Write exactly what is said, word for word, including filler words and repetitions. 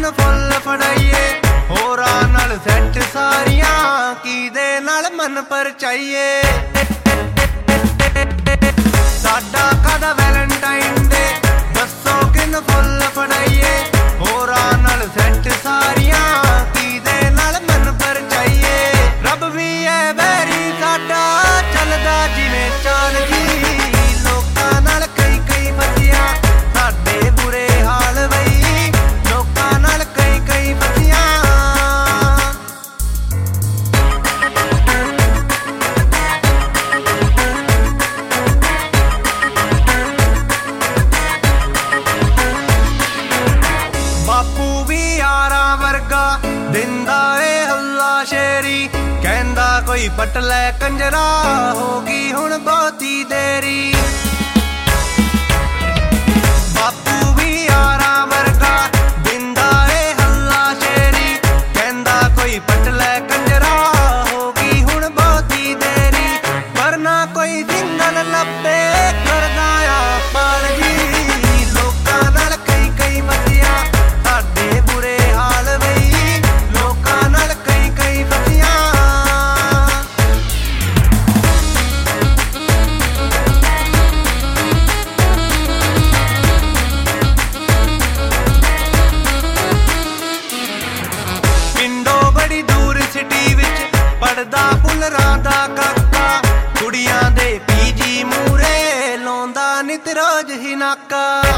ਕਿਨ ਫੁੱਲ ਫੜਾਈਏ ਹੋਰਾਂ ਨਾਲ ਸੈੱਟ ਸਾਰੀਆਂ ਕਿਹਦੇ ਨਾਲ ਮਨ ਪਰਚਾਈਏ ਸਾਡਾ ਕਾਹਦਾ ਵੈਲੈਂਟਾਈਨ ਡੇ ਦੱਸੋ ਕਿਨ ਫੁੱਲ ਫੜਾਈਏ ਹੋਰਾਂ ਨਾਲ ਸੈੱਟ ਸਾਰੀਆਂ ਕਿਹਦੇ ਨਾਲ ਮਨ ਪਰਚਾਈਏ ਰੱਬ ਵੀ ਐ ਵੈਰੀ ਸਾਡਾ ਚੱਲਦਾ ਜਿਵੇਂ ਚਾਲ ਜੀ ਲੋਕਾਂ ਨਾਲ ਕਈ ਕਈ ਫਸੀਆਂ ਸਾਡੇ ਬੁਰੇ ਹਾਲ ਬਈ ਲੋਕਾਂ ਨਾਲ ਕਈ ਕਈ ਫਸੀਆਂ ਬਾਪੂ ਵੀ ਯਾਰਾਂ ਵਰਗਾ ਦਿੰਦਾ ਏ ਹੱਲਾ ਸ਼ੇਰੀ ਕਹਿੰਦਾ ਕੋਈ ਪਟ ਲੈ ਕੰਜਰਾ ਹੋ ਗਈ ਹੁਣ ਬਹੁਤੀ ਦੇਰੀ ਬਾਪੂ ਵੀ ਯਾਰਾਂ ਵਰਗਾ ਦਿੰਦਾ ਏ ਹੱਲਾ ਸ਼ੇਰੀ ਕਹਿੰਦਾ ਕੋਈ ਪਟ ਲੈ ਕੰਜਰਾ ਹੋ ਗਈ ਹੁਣ ਬਹੁਤੀ ਦੇਰੀ ਪਰ ਨਾ ਕੋਈ ਸਿੰਗਲ ਲੱਭੇ ਕਰਦਾ ਆ ਪਾਲ ਜੀ ਲੋਕਾਂ ਨਾਲ ਕਈ ਕਈ ਫਸੀਆਂ ਸਾਡੇ ਬੁਰੇ ਹਾਲ ਬਈ ਲੋਕਾਂ ਨਾਲ ਕਈ ਕਈ ਫਸੀਆਂ ਪਿੰਡੋਂ ਬੜੀ ਦੂਰ ਸਿਟੀ ਵਿੱਚ ਪੜਦਾ ਪੁਲਰਾਂ ਦਾ ਕਾਕਾ ਕੁੜੀਆਂ ਦੇ ਪੀਜੀ ਮੂਰੇ ਲਾਉਂਦਾ ਨਿਤ ਰੋਜ਼ ਹੀ ਨਾਕਾ